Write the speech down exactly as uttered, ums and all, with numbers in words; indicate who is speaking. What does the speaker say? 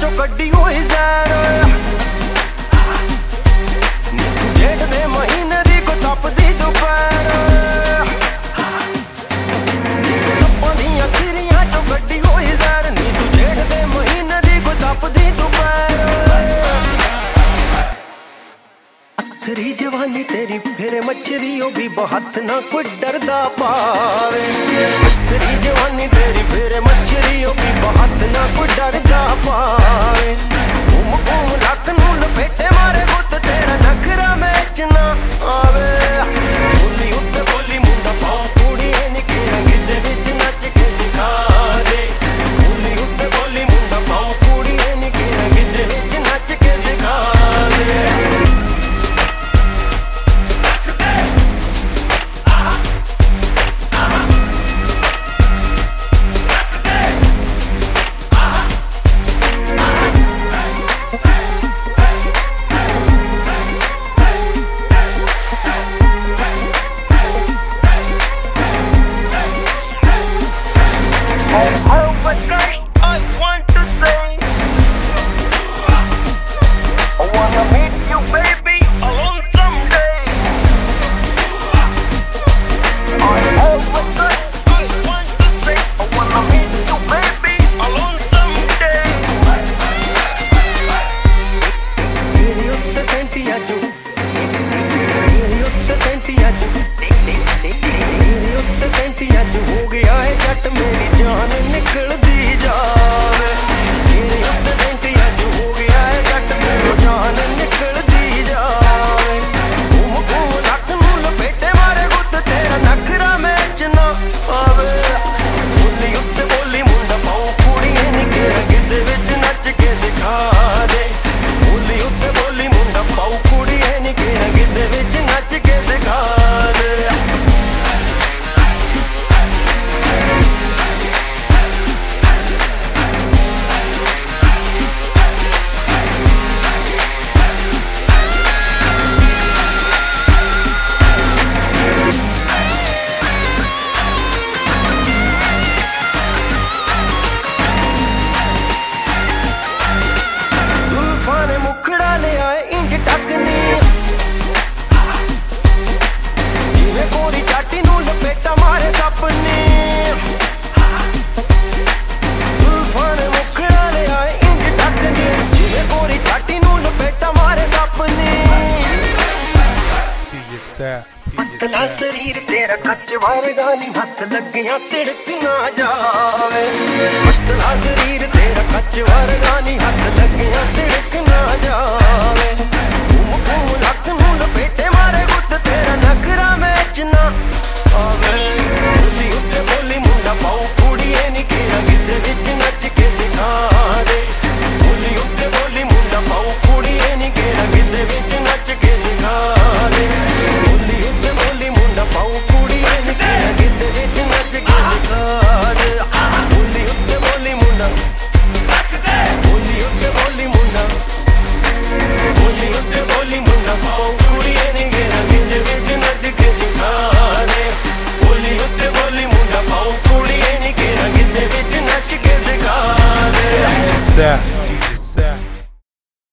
Speaker 1: चो कड्डी हुई जैर जेठ दे महीने दी को तपदी दोपहर सप्पां दियां सिरियां चो कड्डी हुई जैर नी तू जेठ दे महीने दी को तपदी दोपहर अथरी जवानी तेरी फिर मच्छरियों भी बहुत ना कोई डरदा पावे अथरी जवानी तेरी फिर मच्छरियों भी बहुत ना कोई डरदा पावे घूम घूम लक नू लपेटे मारे गुत तेरा नखरा मैच ना आवे बोली उत्ते बोली मुंडा पाओ कुड़ी निकले गिद्दे विच नच के दिखा दे बोली उत्ते बोली मुंडा पाओ कुड़ी निकले गिद्दे विच नच के दिखा दे हो गया है जट मेरी जान निकल दी जावे तेरे उत्ते सेंटियां च हो गया है जट मेरी जान निकल दी जावे घूम घूम लक नू लपेटे मारे गुत तेरा नखरा मैच ना आवे बोली उत्ते बोली मुंडा पाओ कुड़िए निकले गिद्दे विच नच के दिखा दे बोली उत्ते बोली मुंडा पाओ कुड़िए निकले गिद्दे विच नच के दिखा दे मुखड़ा ले आए इंज टकनी जिवें कोरी चाटी नू लपेटा मारे सपनी जुल्फां ने मुखड़ा ले आए इंज टकनी जिवें कोरी चाटी नू लपेटा मारे सपनी पतला शरीर तेरा कच्च वर्गा नी हथ लगियां तिड़क ना जावे पतला शरीर तेरा कच्च वर्गा नी हथ लगियां